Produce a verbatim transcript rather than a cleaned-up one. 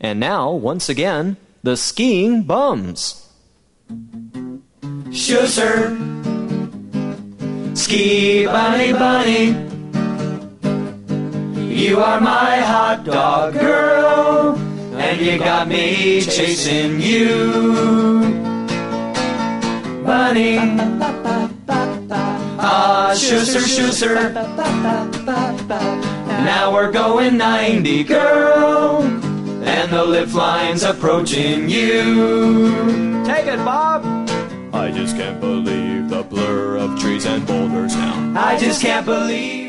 And now, once again, the skiing bums. Sure, sir. Ski bunny bunny, you are my hot dog girl, and you got me chasing you. Bunny, ah, sure, sir, sure, sir. Now we're going ninety, girl, and the lift line's approaching you. Take it, Bob. I just can't believe the blur of trees and boulders now. I just can't believe